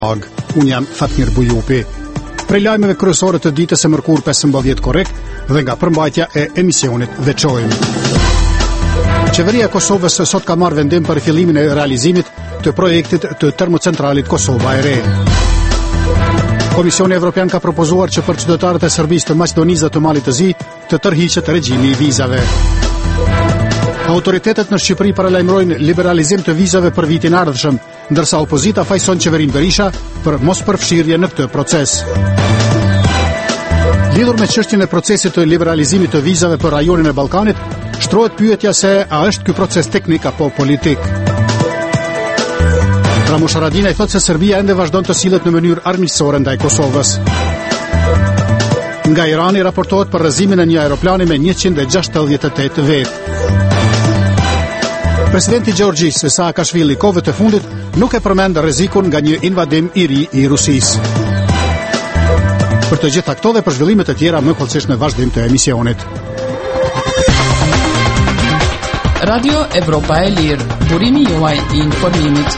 Unë jam Fatmir Bujupi. Prej lajmeve kryesore të ditës së mërkurë 15 korrekt dhe nga përmbajtja e emisionit veçojmë. Qeveria e Kosovës sot ka marrë vendim për fillimin e realizimit të projektit të termocentralit Kosova e Re. Komisioni Evropian ka propozuar që për qytetarët e Serbisë të Maqedonisë dhe të Malit të Zi të tërhiqet regjimi i vizave. Autoritetet në Shqipëri paralajmërojnë liberalizim të vizave për vitin ardhshëm, ndërsa opozita fajson qeverinë Berisha për mos përfshirje në këtë proces. Lidhur me çështjen e procesit të liberalizimit të vizave për rajonin e Ballkanit, shtrohet pyetja se a është ky proces teknik apo politik. Ramush Haradinaj thotë se Serbia ende vazhdon të sillet në mënyrë armiqësore ndaj Kosovës. Nga Irani raportohet për rrëzimin e një aeroplani me 168 vetë. Presidenti Gjorgji Saakashvili kohëve të fundit nuk e përmend rrezikun nga një invadim i ri i Rusisë. Për të gjitha këto dhe për zhvillimet e tjera më kollësisht në vazhdim të emisionit. Radio Evropa e Lirë, burimi juaj i informimit.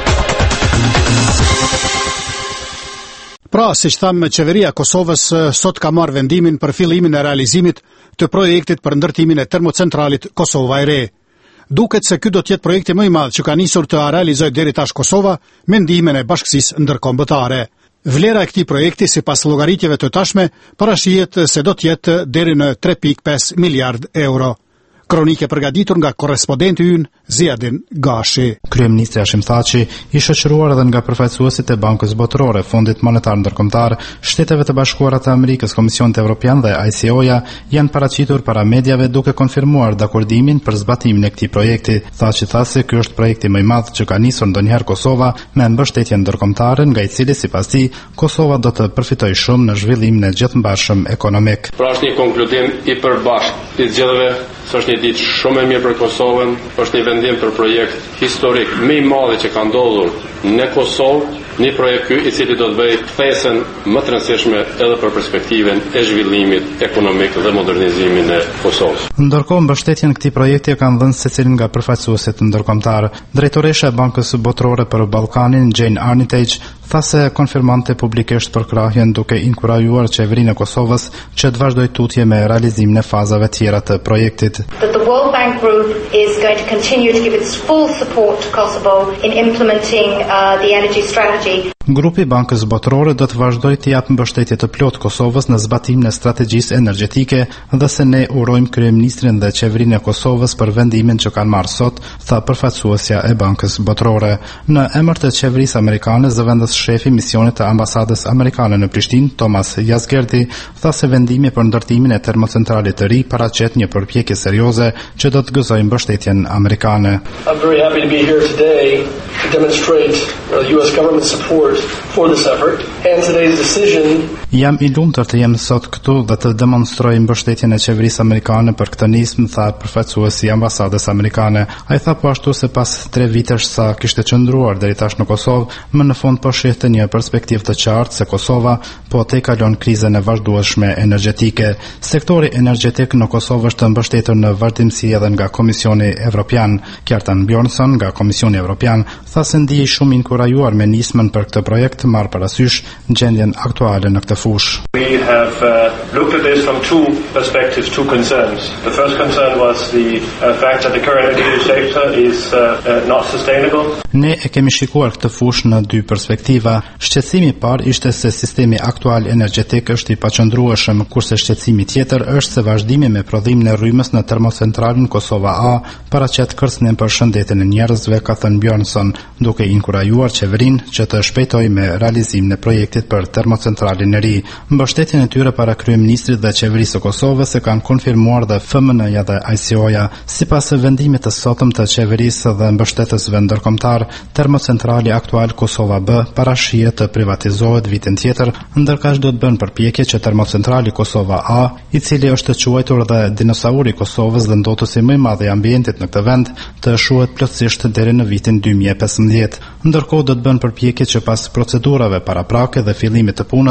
Pra, siç thamë, qeveria e Kosovës sot ka marrë vendimin për fillimin e realizimit të projektit për ndërtimin e termocentralit Kosova e Re. Duket se ky do të jetë projekti më i madh që ka nisur të realizojë deri tash Kosova me ndihmën e Bashkisë Ndërkombëtare. Vlera e këtij projekti sipas llogaritjeve të tashme parashihet se do të jetë deri në 3.5 miliard euro. Kronike përgatitur nga korrespondenti ynë Ziadin Gashi. Kryeministri Hashim Thaçi i shoqëruar edhe nga përfaqësuesit e Bankës Botërore, Fondit Monetar Ndërkombëtar, Shteteve të Bashkuara të Amerikës, Komisionit Evropian dhe ICO-ja janë paraqitur para mediave duke konfirmuar dakordimin për zbatimin e këtij projekti. Thaçi tha se ky është projekti më i madh që ka nisur ndonjëherë Kosova me mbështetje ndërkombëtare, nga i cili sipas tij Kosova do të përfitojë shumë në zhvillimin e gjithëmbashëm ekonomik. Pra është një konkludim i përbashkët i zgjedhjeve. Është një ditë shumë e mirë për Kosovën, është një vendim për projekt historik më i madh që ka ndodhur në Kosovë, një projekt ky i cili do të bëjë thesën më të rëndësishme edhe për perspektivën e zhvillimit ekonomik dhe modernizimin e Kosovës. Ndërkohë, mbështetjen këtij projekti e kanë dhënë secili nga përfaqësuesit ndërkombëtar. Drejtoresha e Bankës Botërore për Ballkanin, Jane Armitage, tha se konfirmonte publikisht përkrahjen duke inkurajuar qeverinë e Kosovës që të vazhdojë tutje me realizimin e fazave tjera të projektit. That the World Bank Group is going to continue to give its full support to Kosovo in implementing the energy strategy. Grupi i Bankës Botërore do të vazhdojë të japë mbështetje të plotë Kosovës në zbatimin e strategjisë energjetike dhe se ne urojmë kryeministrin dhe qeverinë e Kosovës për vendimin që kanë marrë sot, tha përfaqësuesja e Bankës Botërore. Në emër të qeverisë amerikane, zëvendës shefi misionit të ambasadës amerikane në Prishtinë, Thomas Yazgerdi, tha se vendimi për ndërtimin e termocentralit të ri paraqet një përpjekje serioze që do të gëzojë mbështetjen amerikane. I'm very happy to be here today to demonstrate US government support for this effort and today's decision. Jam i lumtur të jem sot këtu dhe të demonstroj mbështetjen e qeverisë amerikane për këtë nismë, tha përfaqësuesi i ambasadës amerikane. Ai tha po ashtu se pas 3 vitesh sa kishte qëndruar deri tash në Kosovë, më në fund po shihte një perspektivë të qartë se Kosova po te kalon krizën e vazhdueshme energjetike. Sektori energjetik në Kosovë është mbështetur në vazhdimsi edhe nga Komisioni Evropian. Kjartan Bjornsson nga Komisioni Evropian tha se ndihej shumë inkurajuar me nismën për këtë projekt, marr parasysh gjendjen aktuale në këtë fushë. We have looked at this from two perspectives, two concerns. The first concern was the fact that the current energy sector is not sustainable. Ne e kemi shikuar këtë fushë në 2 perspektiva. Shqetësimi i parë ishte se sistemi aktual energjetik është i paqëndrueshëm, kurse shqetësimi tjetër është se vazhdimi me prodhimin e rrymës në termocentralin Kosova A paraqet kërcënim për shëndetin e njerëzve, ka thënë Bjornsson, duke inkurajuar qeverinë që të shpejtojë me realizimin e projektit për termocentralin e ri. Mbështetjen e tyre para kryeministrit dhe qeverisë së Kosovës e kanë konfirmuar dhe FMN-ja dhe ICO-ja. Sipas vendimit të sotëm të qeverisë dhe mbështetësve ndërkombëtar, termocentrali aktual Kosova B parashihet të privatizohet vitin tjetër, ndërkaq do të bën përpjekje që termocentrali Kosova A, i cili është quajtur dhe dinosauri i Kosovës dhe ndotësi më i madh i ambientit në këtë vend, të shuhet plotësisht deri në vitin 2015. Ndërkohë do të bën përpjekje që pas procedurave paraprake dhe fillimit të punës,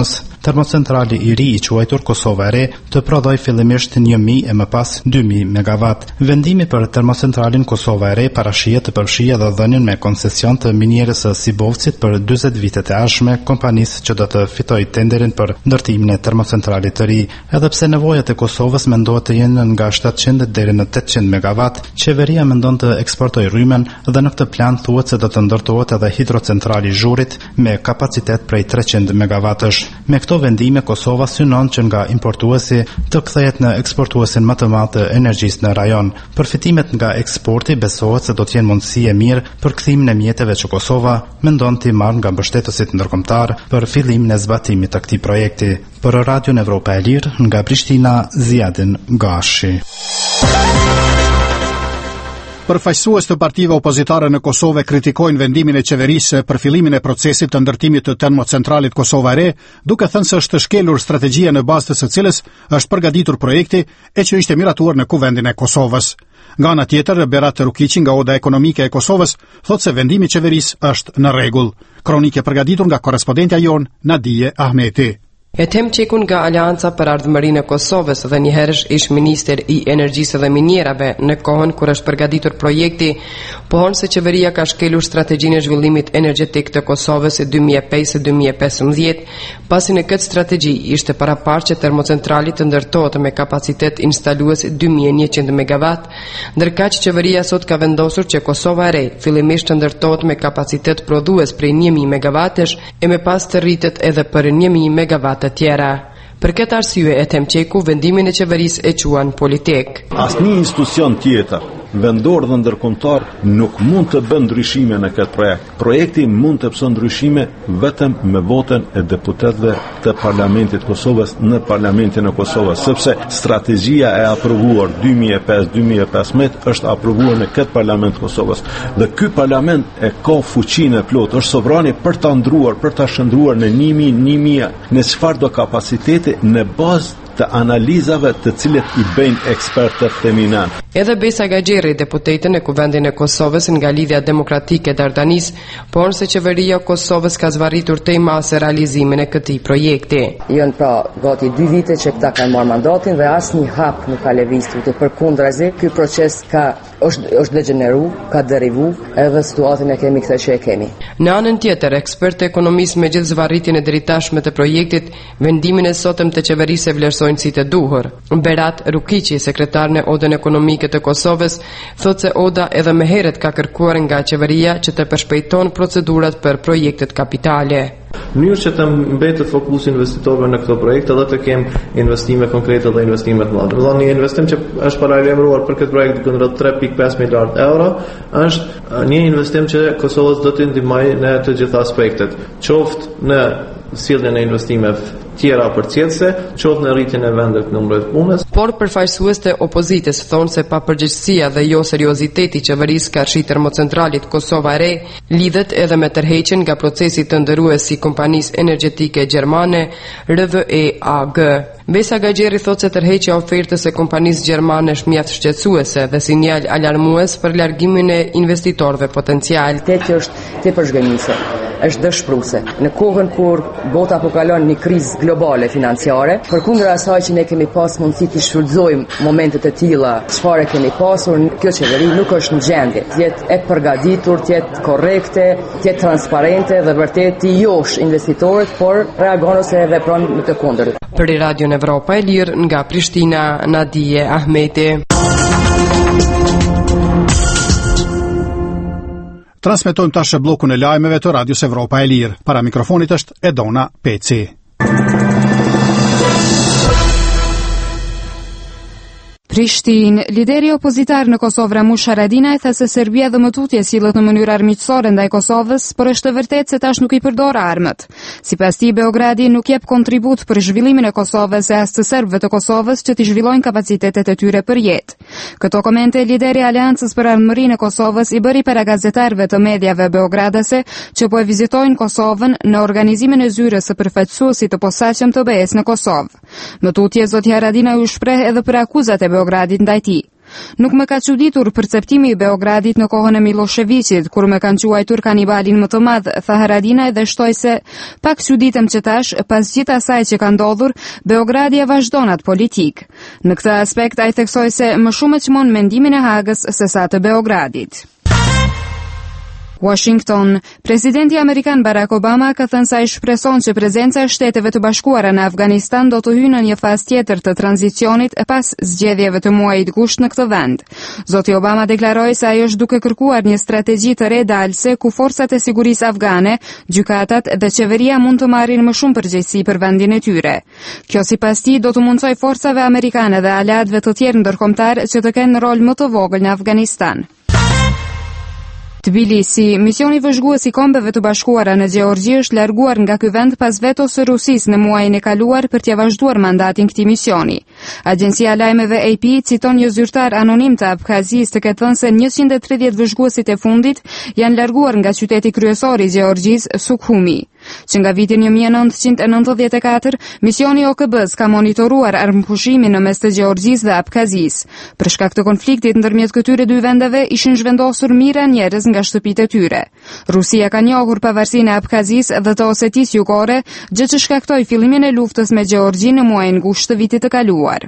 termocentrali i ri i quajtur Kosova e Re të prodhoj fillimisht 1000 e më pas 2000 megawatt. Vendimi për termocentralin Kosova e Re parashihet të përfshijë edhe dhënien me koncesion të minierës së Sibovcit për 40 vitet e ardhshme kompanisë që do të fitojë tenderin për ndërtimin e termocentralit të ri. Edhe pse nevojat e Kosovës mendohet të jenë nga 700 deri në 800 megawatt, qeveria mendon të eksportojë rrymen dhe në këtë plan thuhet se do të ndërtohet edhe hidrocentrali i Zhurit me kapacitet prej 300 megawattësh. Me këto vendime Kosova synon që nga importuesi të kthehet në eksportuesin më të madh të energjisë në rajon. Përfitimet nga eksporti besohet se do të jenë mundësi e mirë për kthimin e mjeteve që Kosova mendon t'i marrë nga mbështetësit ndërkombëtar për fillimin e zbatimit të këtij projekti. Për Radion Evropa e Lirë, nga Prishtina, Ziadin Gashi. Përfaqësues të partive opozitare në Kosovë kritikojnë vendimin e qeverisë për fillimin e procesit të ndërtimit të termocentralit Kosova e Re, duke thënë se është shkelur strategjia në bazë të së cilës është përgatitur projekti e që ishte miratuar në kuvendin e Kosovës. Nga ana tjetër, Berat Rukiqi nga Oda Ekonomike e Kosovës thotë se vendimi i qeverisë është në rregull. Kronikë e përgatitur nga korrespondentja jon Nadije Ahmeti. Ethem Çekun nga Alianca për Ardhmërinë e Kosovës dhe njëherësh ish minister i energjisë dhe minierave në kohën kur është përgatitur projekti, pohon se qeveria ka shkelur strategjinë e zhvillimit energjetik të Kosovës 2005-2015, pasi në këtë strategji ishte paraparë që termocentrali të ndërtohet me kapacitet instalues 2100 megawatt, ndërkaq qeveria sot ka vendosur që Kosova e Re fillimisht të ndërtohet me kapacitet prodhues prej 1000 megawattësh e më pas të rritet edhe për 1000 megawatt të tjera. Për këtë arsye Ethem Çeku vendimin e qeverisë e quan politik. Asnjë institucion tjetër vendor dhe ndërkombëtar nuk mund të bën ndryshime në këtë projekt. Projekti mund të bëjë ndryshime vetëm me votën e deputetëve të Parlamentit të Kosovës në Parlamentin e Kosovës, sepse strategjia e aprovuar 2005-2015 është aprovuar në këtë Parlament të Kosovës. Dhe ky parlament e ka fuqinë e plotë, është sovrani për ta ndruar, për ta shndruar në 1000 në çfarë do kapaciteti në bazë të analizave të cilët i bëjnë ekspertët eminent. Edhe Besa Gaxherri, deputetën e kuvendin e Kosovës nga Lidhja Demokratike e Dardanis, por se qeveria e Kosovës ka zvarritur tej masë realizimin e këtij projekti. Janë pra gati 2 vite që këta kanë marrë mandatin dhe asnjë hap nuk ka lëvizur, të përkundrazi, ky proces është degeneru, ka derivu, edhe situatën e kemi këtë që e kemi. Në anën tjetër, ekspertë ekonomistë me gjithë zvarritjen e deritashme të projektit, vendimin e sotëm të qeverisë e vlerësojnë si të duhur. Berat Rukiqi, sekretar në Odën Ekonomike të Kosovës, thotë se Oda edhe më herët ka kërkuar nga qeveria që të përshpejton procedurat për projektet kapitale. Mënyrë që të mbetet fokusi investitorëve në këto projekte dhe të kemë investime konkrete dhe investime të mëdha. Do një investim që është paralajmëruar për këtë projekt kundrejt 3.5 miliard euro, është një investim që Kosova do të ndihmojë në të gjitha aspektet, qoftë në sjelljen e investimeve tjera përcjellse, qoftë në rritjen e vendit numrit punës. Por përfaqësues të opozitës thonë se papërgjegjësia dhe jo serioziteti i qeverisë karshi termocentralit Kosova e Re lidhet edhe me tërheqjen nga procesi të ndërues si kompanisë energjetike gjermane RWE AG. Besa Gaxherri thotë se tërheqja e ofertës së kompanisë gjermane është mjaft shqetësuese dhe sinjal alarmues për largimin e investitorëve potencial. Teti është tepër zhgënjëse, është dëshpëruese. Në kohën kur bota po kalon një krizë globale financiare, përkundër asaj që ne kemi pas mundësi të shfrytëzojmë momente të tilla, çfarë kemi pasur, kjo qeveri nuk është në gjendje të jetë e përgatitur, të jetë korrekte, të jetë transparente dhe vërtet të josh investitorët, por reagon ose vepron në të kundërt. Për Radion Evropa e Lirë nga Prishtina, Nadije Ahmeti. Transmetojmë tash bllokun e lajmeve të Radios Evropa e Lirë. Para mikrofonit është Edona Peci. Prishtinë, lideri opozitar në Kosovë Ramush Haradinaj tha se Serbia dhe mëtutje sillet në mënyrë armiqësore ndaj Kosovës, por është vërtet se tash nuk i përdor armët. Sipas tij, Beogradi nuk jep kontribut për zhvillimin e Kosovës e as të serbëve të Kosovës që të zhvillojnë kapacitetet e tyre për jetë. Këto komente lideri i Aleancës për Ardhmërinë e Kosovës i bëri para gazetarëve të mediave beogradase që po e vizitojnë Kosovën në organizimin e zyrës së përfaqësuesit të posaçëm të BE-s në Kosovë. Mëtutje zoti Haradinaj u shpreh edhe për akuzat e Beogradit ndaj tij. Nuk më ka çuditur perceptimi i Beogradit në kohën e Miloševićit, kur më kanë quajtur kanibalin më të madh, tha Haradinaj dhe shtoi se pak çuditem që tash, pas gjithë asaj që ka ndodhur, Beogradi e vazhdon atë politik. Në këtë aspekt ai theksoi se më shumë e çmon mendimin e Hagës se sa të Beogradit. Washington. Presidenti Amerikan Barack Obama ka thënë se ai shpreson që prezenca e Shteteve të Bashkuara në Afganistan do të hyjë në një fazë tjetër të tranzicionit pas zgjedhjeve të muajit gusht në këtë vend. Zoti Obama deklaroi se ai është duke kërkuar një strategji të re dalëse ku forcat e sigurisë afgane, gjykatat dhe qeveria mund të marrin më shumë përgjegjësi për vendin e tyre. Kjo sipas tij do të mundsoj forcave amerikane dhe aleatëve të tjerë ndërkombëtar që të kenë rol më të vogël në Afganistan. Tbilisi. Misioni vëzhgues i Kombeve të Bashkuara në Gjeorgji është larguar nga ky vend pas vetos së Rusisë në muajin e kaluar për t'ia vazhduar mandatin këtij misioni. Agjencia e lajmeve AP citon një zyrtar anonim të Abkhazisë të ketë thënë se 130 vëzhguesit e fundit janë larguar nga qyteti kryesor i Gjeorgjisë, Sukhumi. Që nga vitin 1994, misioni OKB-s ka monitoruar armëpushimin në mes të Gjeorgjisë dhe Abkhazisë. Për shkak të konfliktit ndërmjet këtyre dy vendeve ishin zhvendosur mijëra njerëz nga shtëpitë e tyre. Rusia ka njohur pavarësinë e Abkhazisë dhe të Osetisë Jugore, gjë që shkaktoi fillimin e luftës me Gjeorgjinë në muajin gusht të vitit të kaluar.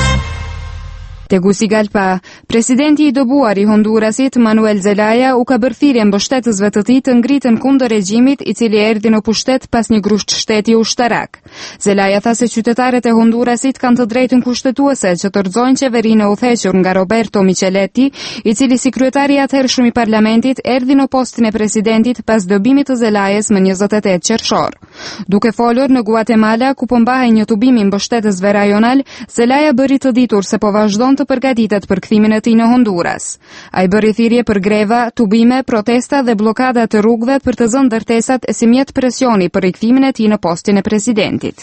Tegucigalpa. Presidenti i dobuar i Hondurasit, Manuel Zelaya, u ka bërë thirrje mbështetësve të tij të ngritën kundër regjimit i cili erdhi në pushtet pas një grusht shteti ushtarak. Zelaya tha se qytetarët e Hondurasit kanë të drejtën kushtetuese që të rrëzojnë qeverinë e udhëhequr nga Roberto Micheletti, i cili si kryetari i atëhershëm i parlamentit erdhi në postin e presidentit pas dobimit të Zelayës më 28 qershor. Duke folur në Guatemala, ku po mbahej një tubim i mbështetësve rajonal, Zelaya bëri të ditur se po vazhdon të përgatitet për kthimin e tij në Honduras. Ai bëri thirrje për greva, tubime, protesta dhe blokada të rrugëve për të zënë ndërtesat si mjet presioni për rikthimin e tij në postin e presidentit.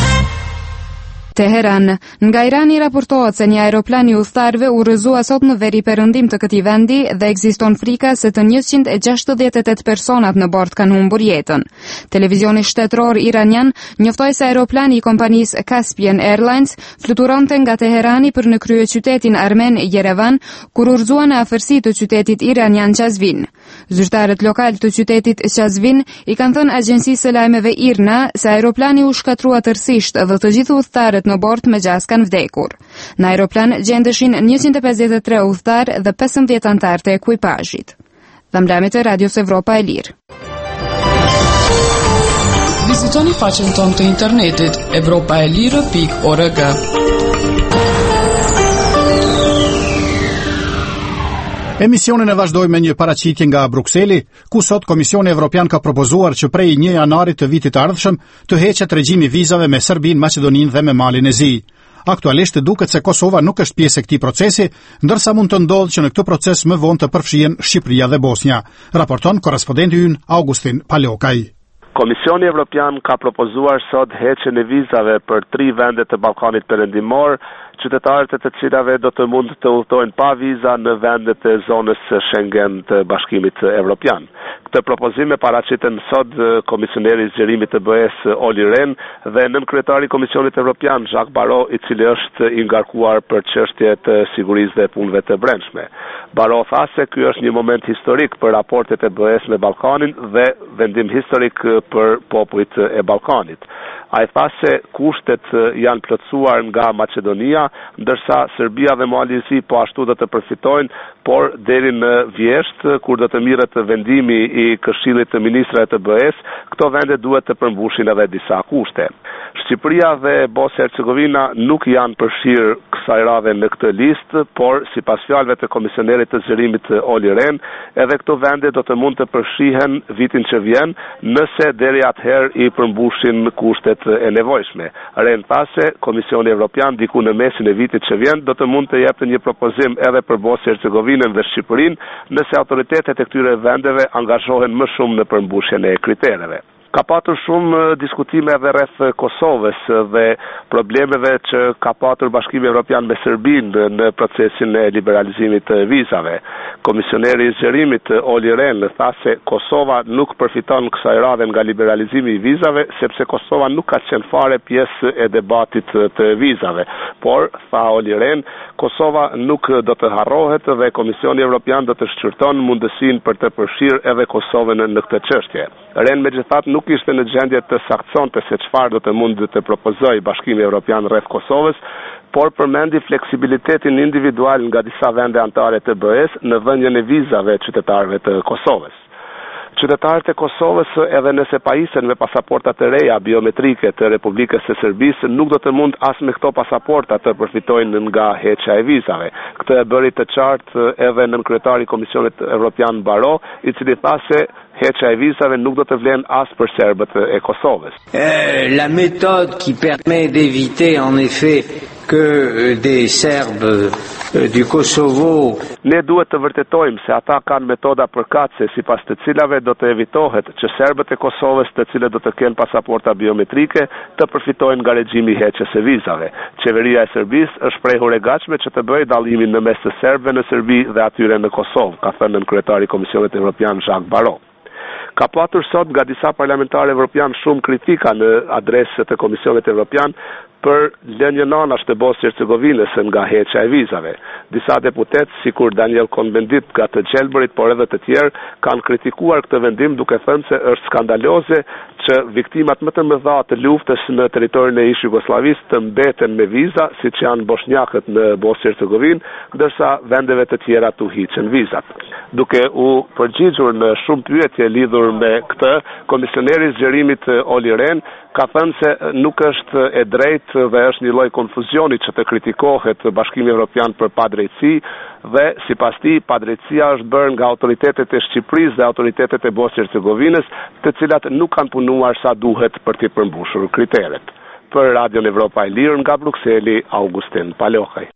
Teheran. Nga Irani raportohet se një aeroplan i udhëtarëve u rrëzua sot në veri perëndim të këtij vendi dhe ekziston frika se të 168 personat në bord kanë humbur jetën. Televizioni shtetëror iranian njoftoi se aeroplani i kompanisë Caspian Airlines fluturonte nga Teherani për në kryeqytetin armen Yerevan, kur u rrëzua në afërsi të qytetit iranian Qazvin. Zyrtarët lokal të qytetit Qazvin i kanë thënë agjencisë së lajmeve IRNA se aeroplani u shkatrua tërësisht dhe të gjithë udhëtarët në bord me gjas kanë vdekur. Në aeroplan gjendeshin 153 udhëtar dhe 15 anëtar të ekuipazhit. Lajmet e Radios Evropa e Lirë. Vizitoni faqen tonë të internetit europaelire.org. Emisionin e vazhdoj me një paraqitje nga Brukseli, ku sot Komisioni Evropian ka propozuar që prej 1 janarit të vitit të ardhshëm të heqet regjimi vizave me Serbinë, Maqedoninë dhe me Malin e Zi. Aktualisht duket se Kosova nuk është pjesë e këtij procesi, ndërsa mund të ndodhë që në këtë proces më vonë të përfshihen Shqipëria dhe Bosnja, raporton korrespondenti ynë Augustin Palokaj. Komisioni Evropian ka propozuar sot heqjen e vizave për 3 vende të Ballkanit Perëndimor, qytetarët e të cilave do të mund të udhtojnë pa viza në vendet e zonës Schengen të Bashkimit Evropian. Këtë propozim e paraqiten sot komisioneri i zgjerimit të BE-s Olli Rehn dhe nënkryetari i Komisionit Evropian Jacques Barrot, i cili është i ngarkuar për çështje të sigurisë dhe punëve të brendshme. Barrot tha se ky është një moment historik për raportet e BE-s me Ballkanin dhe vendim historik për popujt e Ballkanit. Ai tha se kushtet janë plotësuar nga Maqedonia, ndërsa Serbia dhe Mali i Zi po ashtu do të përfitojnë, por deri në vjesht, kur do të mirret vendimi i Këshillit të Ministrave të BE-s, këto vende duhet të përmbushin edhe disa kushte. Shqipëria dhe Bosnja-Hercegovina nuk janë përfshirë kësaj radhe në këtë listë, por sipas fjalëve të komisionerit të zgjerimit Olli Rehn, edhe këto vende do të mund të përfshihen vitin që vjen, nëse deri atëherë i përmbushin kushtet e nevojshme. Rehn tha se Komisioni Evropian diku në mesin e vitit që vjen do të mund të jepte një propozim edhe për Bosnjë-Hercegovinën dhe Shqipërinë, nëse autoritetet e këtyre vendeve angazhohen më shumë në përmbushjen e kritereve. Ka patur shumë diskutime edhe rreth Kosovës dhe problemeve që ka patur Bashkimi Evropian me Serbinë në procesin e liberalizimit të vizave. Komisioneri i zgjerimit Olli Rehn tha se Kosova nuk përfiton kësaj radhe nga liberalizimi i vizave sepse Kosova nuk ka qenë fare pjesë e debatit të vizave. Por, tha Olli Rehn, Kosova nuk do të harrohet dhe Komisioni Evropian do të shqyrton mundësinë për të përfshirë edhe Kosovën në këtë çështje. Rehn megjithatë nuk ishte në gjendje të saktsonte se çfarë do të mund të propozojë Bashkimi Evropian rreth Kosovës, por përmendi fleksibilitetin individual nga disa vende anëtare të BE-s në dhënien e vizave qytetarëve të Kosovës. Qytetarët e Kosovës, edhe nëse pajisen me pasaporta të reja biometrike të Republikës së Serbisë, nuk do të mund as me këto pasaporta të përfitojnë nga heqja e vizave. Këtë e bëri të qartë edhe nënkryetari i Komisionit Evropian Baro, i cili tha se heqja e vizave nuk do të vlen as për serbët e Kosovës. La méthode qui permet d'éviter en effet que des Serbes du Kosovo. Ne duhet të vërtetojmë se ata kanë metoda përkatëse sipas të cilave do të evitohet që serbët e Kosovës, të cilët do të kenë pasaporta biometrike, të përfitojnë nga regjimi i heqjes së vizave. Qeveria e Serbisë është prehur e gatshme që të bëjë dallimin në mes të serbëve në Serbi dhe atyre në Kosovë, ka thënë nënkryetari i Komisionit Evropian Jacques Barrot. Ka patur sot nga disa parlamentarë evropian shumë kritika në adresë të Komisionit Evropian për lënien anash të Bosnjë-Hercegovinës nga heqja e vizave. Disa deputet, sikur Daniel Cohn-Bendit nga të Gjelbërit, por edhe të tjerë, kanë kritikuar këtë vendim duke thënë se është skandaloze që viktimat më të mëdha të luftës në territorin e ish Jugosllavisë të mbeten me viza, siç janë bosnjakët në Bosnjë-Hercegovinë, ndërsa vendeve të tjera tu hiqen vizat. Duke u përgjigjur në shumë pyetje lidhur me këtë, komisioneri i zgjerimit Olli Rehn ka thënë se nuk është e drejtë dhe është një lloj konfuzioni që të kritikohet Bashkimi Evropian për padrejtësi dhe sipas tij padrejtësia është bërë nga autoritetet e Shqipërisë dhe autoritetet e Bosnjë-Hercegovinës, të cilat nuk kanë punuar sa duhet për të përmbushur kriteret. Për Radion Evropa e Lirë nga Brukseli, Augustin Palohaj.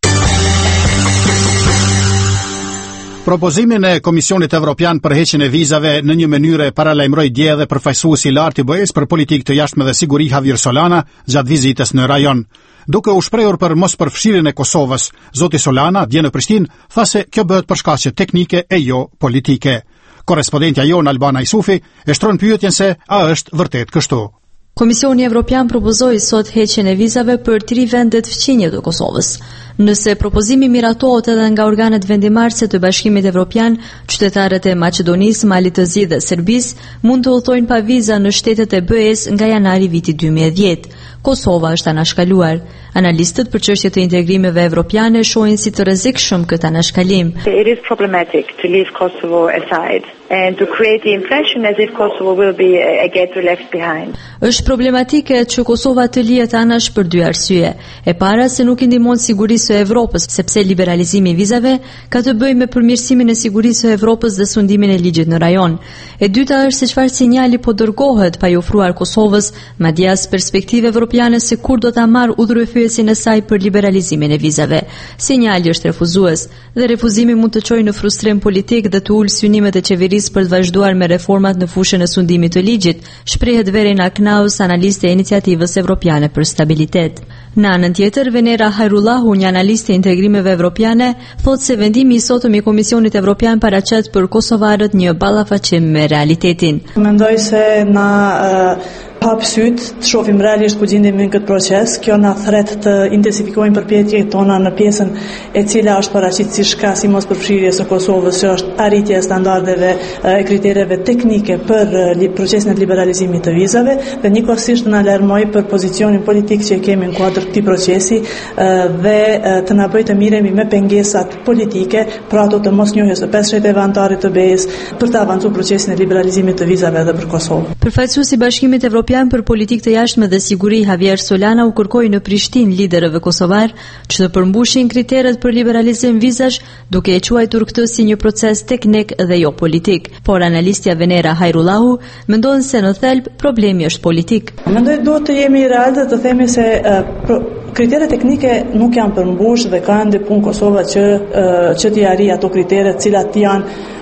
Propozimin e Komisionit Evropian për heqjen e vizave në një mënyrë paralajmëroi dje edhe përfaqësuesi i lartë i BE-s për politikë të jashtme dhe siguri Javier Solana gjatë vizitës në rajon. Duke u shprehur për mos përfshirjen e Kosovës, zoti Solana dje në Prishtinë tha se kjo bëhet për shkaqe teknike e jo politike. Korrespondentja jon Albana Isufi e shtron pyetjen se a është vërtet kështu. Komisioni Evropian propozoi sot heqjen e vizave për 3 vendet fqinje të Kosovës. Nëse propozimi miratohet edhe nga organet vendimarrëse të Bashkimit Evropian, qytetarët e Maqedonisë, Malit të Zi dhe Serbisë mund të udhtojnë pa viza në shtetet e BE-s nga janari vitit 2010. Kosova është anashkaluar. Analistët për çështje të integrimeve evropiane shohin si të rrezikshëm këtë anashkalim. It is problematic to leave Kosovo aside and to create the impression as if Kosovo will be a ghetto left behind. Është problematike që Kosova të lihet anash për 2 arsye. E para se nuk i ndihmon sigurisë së Evropës, sepse liberalizimi i vizave ka të bëjë me përmirësimin e sigurisë së Evropës dhe sundimin e ligjit në rajon. E dyta është se çfarë sinjali po dërgohet pa i ofruar Kosovës, madje as perspektive evropiane se kur do ta marrë udhëheqësin e saj për liberalizimin e vizave. Sinjali është refuzues dhe refuzimi mund të çojë në frustrim politik dhe të ulë synimet e qeverisë për të vazhduar me reformat në fushën e sundimit të ligjit, shprehet Verena Knaus, analiste e Iniciativës Evropiane për Stabilitet. Në anën tjetër, Venera Hajrullahu, një analiste e integrimeve evropiane, thotë se vendimi i sotëm i Komisionit Evropian paraqet për kosovarët një ballafaqim me realitetin. Mendoj se na hap syt të shohim realisht ku gjendemi në këtë proces. Kjo na thret të intensifikojmë përpjekjet tona në pjesën e cila është paraqitur si shkak si mos përfshirjes së Kosovës, që është arritja e standardeve e kritereve teknike për procesin e liberalizimit të vizave dhe njëkohësisht na alarmoi për pozicionin politik që kemi në kuadër këtij procesi dhe të na bëjë të miremi me pengesat politike, pra ato të mosnjohjes së 5 shtete anëtare të BE-s për të avancuar procesin e liberalizimit të vizave edhe për Kosovë. Përfaqësuesi i Bashkimit Evropian për politikë të jashtme dhe siguri Javier Solana u kërkoi në Prishtinë liderëve kosovar që të përmbushin kriteret për liberalizim vizash, duke e quajtur këtë si një proces teknik dhe jo politik. Por analistja Venera Hajrullahu mendon se në thelb problemi është politik. Mendoj duhet të jemi real dhe të themi se kriteret teknike nuk janë përmbush dhe ka ende punë Kosova që t'i arrijë ato kriteret cilat janë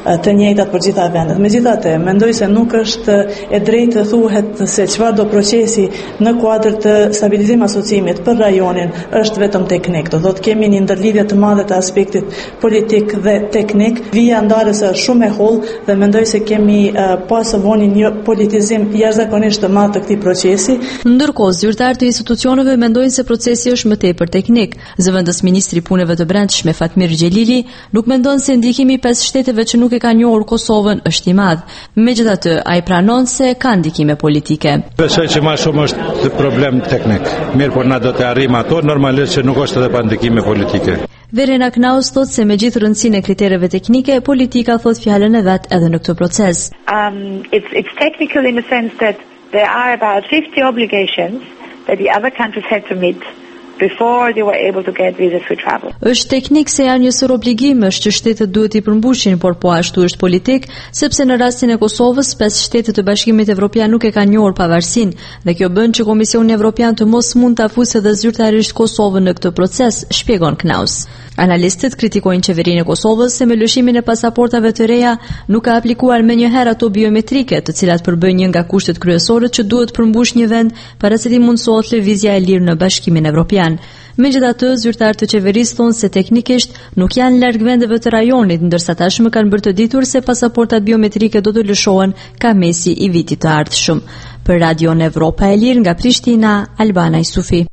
të njëjtat për gjitha vendet. Megjithatë, mendoj se nuk është e drejtë të thuhet se çfarëdo procesi në kuadër të stabilizimit asociimit për rajonin është vetëm teknik. Do të kemi një ndërlidhje të madhe të aspektit politik dhe teknik. Vija ndarës është shumë e hollë dhe mendoj se kemi pas së voni një politizim jashtëzakonisht të madh të këtij procesi. Ndërkohë, zyrtarët e institucioneve mendojnë se procesi është më tepër teknik. Zëvendës ministri i punëve të brendshme Fatmir Xhelili nuk mendon se ndikimi i 5 shteteve që nuk e kanë njohur Kosovën është i madh. Megjithatë, ai pranon se ka ndikime politike. Besoj që më shumë është problem teknik. Mirë, por na do të arrijmë ato, normalisht që nuk është edhe pa ndikime politike. Verena Knaus thot se me gjithë rëndësinë e kritereve teknike, politika thot fjalën e vet edhe në këtë proces. It's technical in the sense that there are about 50 obligations that the other countries had to meet before they were able to get visas for travel. Është teknik se janë njësër obligimesh që shtetet duhet i përmbushin, por po ashtu është politik, sepse në rastin e Kosovës, 5 shtetet të Bashkimit Evropian nuk e kanë njohur pavarësinë dhe kjo bën që Komisioni Evropian të mos mund ta fusë edhe zyrtarisht Kosovën në këtë proces, shpjegon Knaus. Analistët kritikojnë qeverinë e Kosovës se me lëshimin e pasaportave të reja nuk ka aplikuar menjëherë ato biometrike, të cilat përbëjnë një nga kushtet kryesore që duhet përmbush një vend para se të mundsohet lëvizja e lirë në Bashkimin Evropian. Megjithatë, zyrtarët të qeverisë thonë se teknikisht nuk janë larg vendeve të rajonit, ndërsa tashmë kanë bërë të ditur se pasaportat biometrike do të lëshohen ka mesi i vitit të ardhshëm. Për Radion Evropa e Lirë nga Prishtina, Albana Isufi.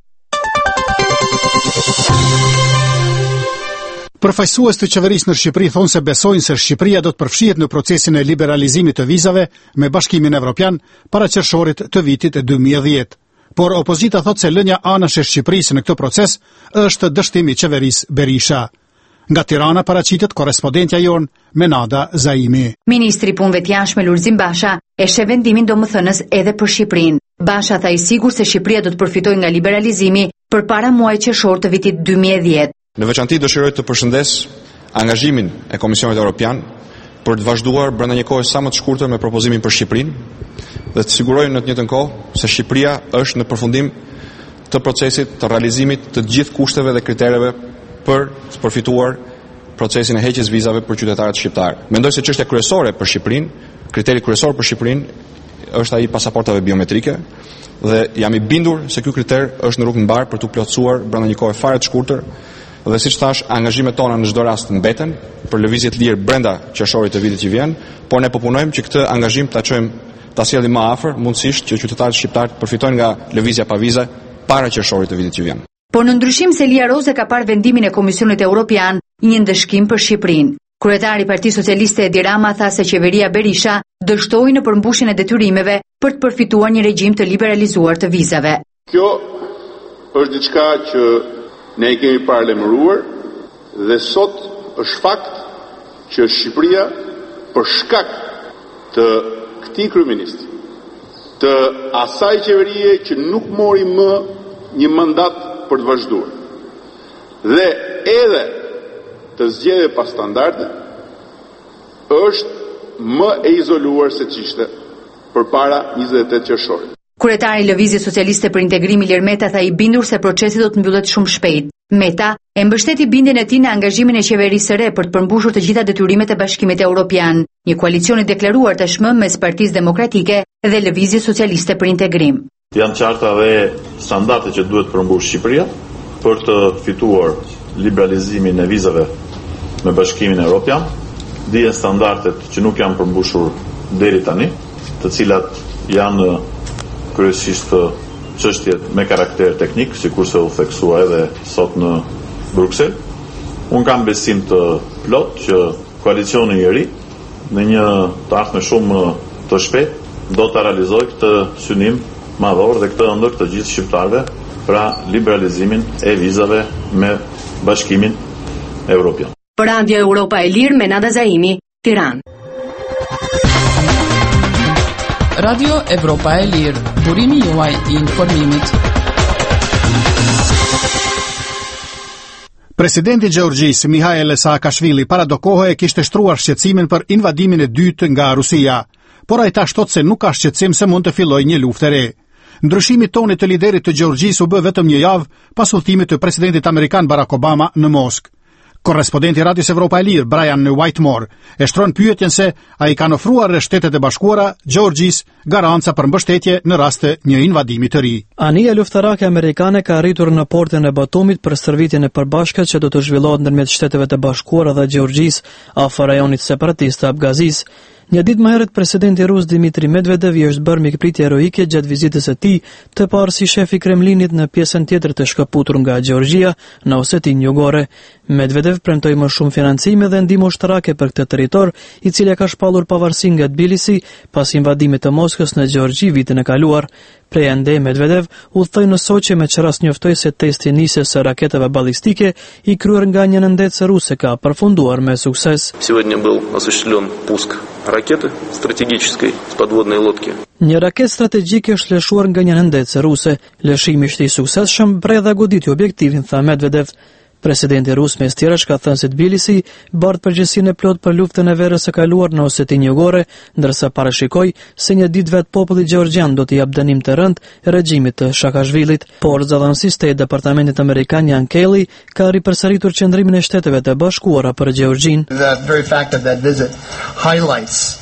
Përfaqësues të qeverisë në Shqipëri thonë se besojnë se Shqipëria do të përfshihet në procesin e liberalizimit të vizave me Bashkimin Evropian para qershorit të vitit 2010. Por opozita thotë se lënia anash e Shqipërisë në këtë proces është dështim i qeverisë Berisha. Nga Tirana paraqitet korrespondentja jon Menada Zaimi. Ministri i Punëve të Jashtme Lulzim Basha e sheh vendimin domethënës edhe për Shqipërinë. Basha tha i sigurt se Shqipëria do të përfitojë nga liberalizimi përpara muajit qershor të vitit 2010. Në veçanti dëshiroj të përshëndes angazhimin e Komisionit Evropian për të vazhduar brenda një kohe sa më të shkurtër me propozimin për Shqipërinë dhe të siguroj në të njëjtën kohë se Shqipëria është në përfundim të procesit të realizimit të gjithë kushteve dhe kritereve për të përfituar procesin e heqjes vizave për qytetarët shqiptarë. Mendoj se çështja kryesore për Shqipërinë, kriteri kryesor për Shqipërinë është ai pasaportave biometrike dhe jam i bindur se ky kriter është në rrugë mbar për të plotësuar brenda një kohe fare të shkurtër. Dhe siç thash, angazhimet tona në çdo rast mbeten për lëvizje të lirë brenda qershorit të vitit që vjen, por ne po punojmë që këtë angazhim ta çojmë ta sjellim më afër, mundësisht që qytetarët shqiptar të përfitojnë nga lëvizja pa vize para qershorit të vitit që vjen. Por në ndryshim Selia Roze ka parë vendimin e Komisionit Evropian një ndëshkim për Shqipërinë. Kryetari i Partisë Socialiste Edi Rama tha se qeveria Berisha dështoi në përmbushjen e detyrimeve për të përfituar një regjim të liberalizuar të vizave. Kjo është diçka që ne i kemi paralajmëruar dhe sot është fakt që Shqipëria për shkak të këtij kryeministri, të asaj qeverie që nuk mori më një mandat për të vazhduar dhe edhe të zgjedhje pa standarde, është më e izoluar se ç'ishte përpara 28 qershorit. Kryetari i Lëvizjes Socialiste për Integrim Ilir Meta tha i bindur se procesi do të mbyllet shumë shpejt. Meta e mbështeti bindjen e tij në angazhimin e qeverisë së re për të përmbushur të gjitha detyrimet e Bashkimit Evropian, një koalicion i deklaruar tashmë mes Partisë Demokratike dhe Lëvizjes Socialiste për Integrim. Janë qarta dhe standardet që duhet përmbush Shqipëria për të fituar liberalizimin e vizave me Bashkimin Evropian. Dihen standardet që nuk janë përmbushur deri tani, të cilat janë kryesisht çështjet me karakter teknik, sikurse u theksua edhe sot në Bruksel. Unë kam besim të plot që koalicioni i ri në një të ardhme shumë të shpejtë do të realizojë këtë synim madhor dhe këtë ëndër të gjithë shqiptarëve pra liberalizimin e vizave me Bashkimin Evropian. Për Radio Europa e Lirë, Menada Zaimi, Tiranë. Radio Evropa e Lirë, burimi juaj i informimit. Presidenti i Gjeorgjisë, Mihail Saakashvili, para do kohë e kishte shtruar shqetësimin për invadimin e dytë nga Rusia, por ai tash thot se nuk ka shqetësim se mund të fillojë një luftë e re. Ndryshimi i tonit të liderit të Gjeorgjisë u bë vetëm një javë pas udhëtimit të presidentit amerikan Barack Obama në Moskë. Korrespondenti i Radios Evropa e Lirë, Brian Whitemore, e shtron pyetjen se a i kanë ofruar Shtetet e Bashkuara Gjorgjisë garanca për mbështetje në rast të një invadimi të ri. Anija luftarake amerikane ka arritur në portën e Batumit për stërvitjen e përbashkët që do të zhvillohet ndërmjet Shteteve të Bashkuara dhe Gjorgjisë afër rajonit separatist të Abgazis. Një ditë më herët, presidenti rus Dmitri Medvedev i është bërë mikpritje heroike gjatë vizitës së tij të parë si shef i Kremlinit në pjesën tjetër të shkëputur nga Gjeorgjia, në Osetinë Jugore. Medvedev premtoi më shumë financime dhe ndihmë ushtarake për këtë territor, i cili ka shpallur pavarësinë nga Tbilisi pas invadimit të Moskës në Gjeorgji vitin e kaluar. Prej ande, Medvedev udhtoi në Soqi me që rast njoftoi se testi nisjes së raketeve ballistike i kryer nga një nëndetëse ruse ka përfunduar me sukses. Сегодня был осуществлен пуск ракеты стратегической с подводной лодки. Një raket strategjike është lëshuar nga një nëndetëse ruse. Lëshimi ishte i suksesshëm, prej dha goditi objektivin, tha Medvedev. Presidenti rus mes tjerash ka thënë se Tbilisi bart përgjegjësinë e plot për luftën e verës së kaluar në Osetinë Jugore, ndërsa parashikoi se një ditë vet populli gjeorgjan do të jap dënim të rënd regjimit të Shakashvilit. Por zëdhënësi i Departamentit Amerikan Jan Kelly ka ripërsëritur qëndrimin e Shteteve të Bashkuara për Gjeorgjin. The very fact of that visit highlights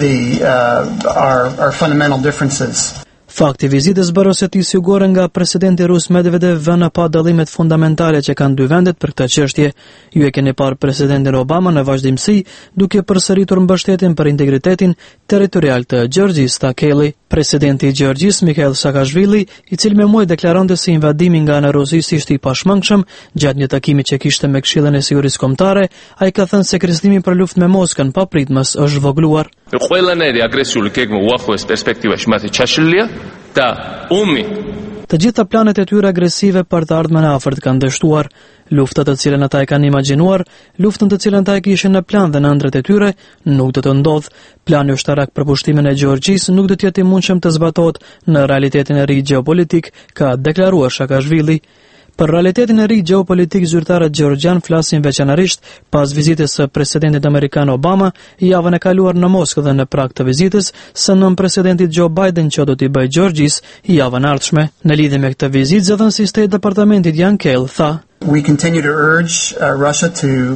our fundamental differences. Fakti vizitës bërë Osetisë Jugore nga presidenti rus Medvedev vënë pa dallimet fundamentale që kanë dy vendet për këtë çështje. Ju e keni parë presidentin Obama në vazhdimsi duke përsëritur mbështetjen për integritetin territorial të Gjeorgjisë, tha Kelly. Presidenti i Gjeorgjisë Mikhail Saakashvili, i cili me muaj deklaronte se invadimi nga ana rusisë ishte i pashmangshëm, gjatë një takimi që kishte me Këshillin e Sigurisë Kombëtare, ai ka thënë se krizimi për luftë me Moskën papritmas është zhvogluar. Të gjitha planet e tyre agresive për të ardhmen e afërt kanë dështuar. Luftat të cilën ata e kanë imagjinuar, luftën të cilën ata e kishin në plan dhe në ëndrrat e tyre, nuk do të ndodh. Plani ushtarak për pushtimin e Gjeorgjisë nuk do të jetë i mundshëm të zbatohet në realitetin e ri gjeopolitik, ka deklaruar Saakashvili. Për realitetin e ri gjeopolitik, zyrtarët gjeorgjan flasin veçanërisht pas vizitës së presidentit amerikan Obama javën e kaluar në Moskë dhe në prag të vizitës së nën-presidentit Joe Biden që do t'i bëjë Gjeorgjisë javën ardhshme. Në lidhje me këtë vizitë, zëdhënësi i Departamentit Jan Kelly tha: We continue to urge Russia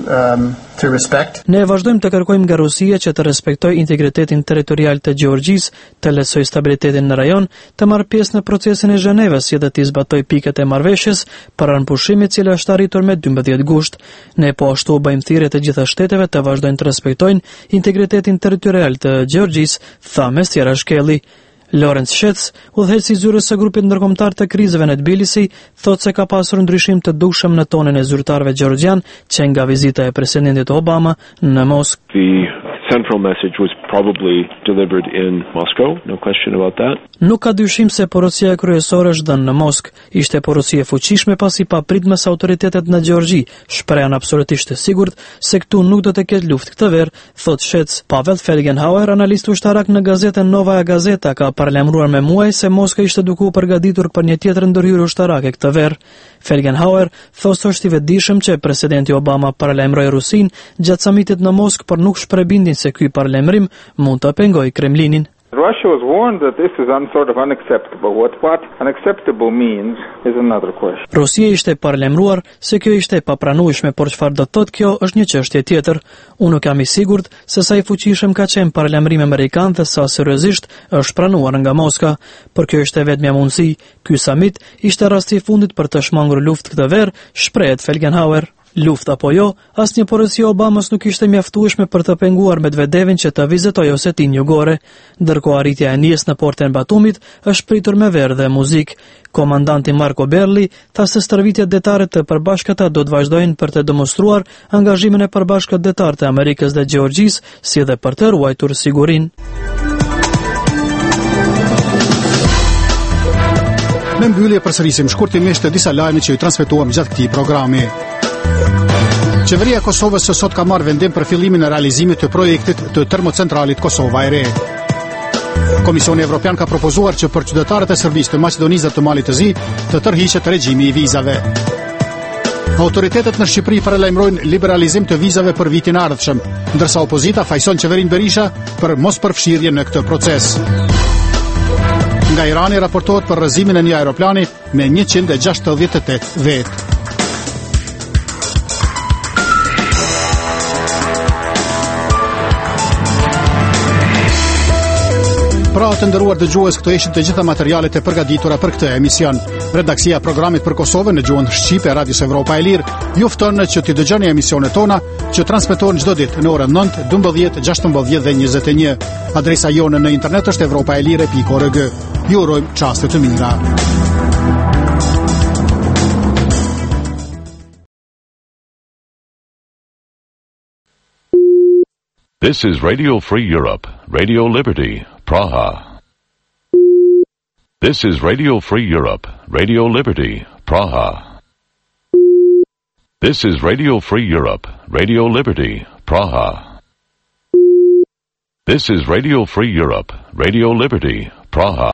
to respect. Ne vazhdojmë të kërkojmë nga Rusia që të respektojë integritetin territorial të Gjeorgjisë, të lehtësojë stabilitetin në rajon, të marrë pjesë në procesin e Zhenevës, si dhe të zbatojë piket e marrëveshjes për anëpushimit, cila është arritur me 12 gusht. Ne po ashtu bëjmë thirrje të gjitha shteteve të vazhdojnë të respektojnë integritetin territorial të Gjeorgjisë, tha mes tjerash Kelly. Lorenz Shets, udhëheqësi i zyrës së grupit ndërkombëtar të krizave në Tbilisi, thotë se ka pasur ndryshim të dukshëm në tonën e zyrtarëve gjeorgjan që nga vizita e presidentit Obama në Moskë. Central message was probably delivered in Moscow, no question about that. Nuk ka dyshim se porosia kryesore është dhënë në Moskë. Ishte porosie fuqishme pasi papritmes autoritetet në Gjeorgji shprehan absolutisht të sigurt se këtu nuk do të ketë luftë këtë verë, thot Shets. Pavel Felgenhauer, analist ushtarak në gazetën Novaya Gazeta, ka paralajmëruar me muaj se Moska ishte duke u përgatitur për një tjetër ndërhyrje ushtarake këtë verë. Felgenhauer thotë është i vetëdijshëm që presidenti Obama paralajmëroi Rusin gjatë samitit në Moskë, por nuk shpreh bindjen se ky paralajmërim mund të pengojë Kremlinin. Russia was warned that this is unacceptable. What unacceptable means is another question. Rusia ishte paralajmëruar se kjo ishte e papranueshme, por çfarë do të thotë kjo është një çështje tjetër. Unë nuk jam i sigurt se sa i fuqishëm ka qenë paralajmërimi amerikan dhe sa seriozisht është pranuar nga Moska, por kjo ishte vetëm mundësi. Ky samit ishte rasti i fundit për të shmangur luftë këtë verë, shprehet Felgenhauer. Luft apo jo, asnjë porosi Obamës nuk ishte mjaftueshme për të penguar Medvedevin që të vizitojë Osetinë Jugore, ndërkohë arritja e anijes në portën e Batumit është pritur me verë dhe muzikë. Komandanti Marko Berli tha se stërvitjet detare të përbashkëta do të vazhdojnë për të demonstruar angazhimin e përbashkët detar të Amerikës dhe Gjeorgjisë, si dhe për të ruajtur sigurinë. Në mbyllje përsërisim shkurtimisht disa lajme që ju transmetuam gjatë këtij programi. Qeveria e Kosovës sot ka marrë vendim për fillimin e realizimit të projektit të termocentralit Kosova e Re. Komisioni Evropian ka propozuar që për qytetarët e Serbisë të Maqedonisë dhe të Malit të Zi të tërhiqet regjimi i vizave. Autoritetet në Shqipëri paralajmërojnë liberalizim të vizave për vitin e ardhshëm, ndërsa opozita fajson qeverinë Berisha për mos përfshirje në këtë proces. Nga Irani raportohet për rrëzimin e një aeroplani me 168 vetë. Pra të nderuar dëgjues, këto ishin të gjitha materialet e përgatitura për këtë emision. Redaksia e programit për Kosovën në gjuhën shqipe e Radios Evropa e Lirë ju fton që të dëgjoni emisionet tona që transmetohen çdo ditë në orën 9, 12, 16 dhe 21. Adresa jonë në internet është europaelire.org. Ju urojmë çaste të mira. This is Radio Free Europe, Radio Liberty, Praha. This is Radio Free Europe, Radio Liberty, Praha. This is Radio Free Europe, Radio Liberty, Praha. This is Radio Free Europe, Radio Liberty, Praha.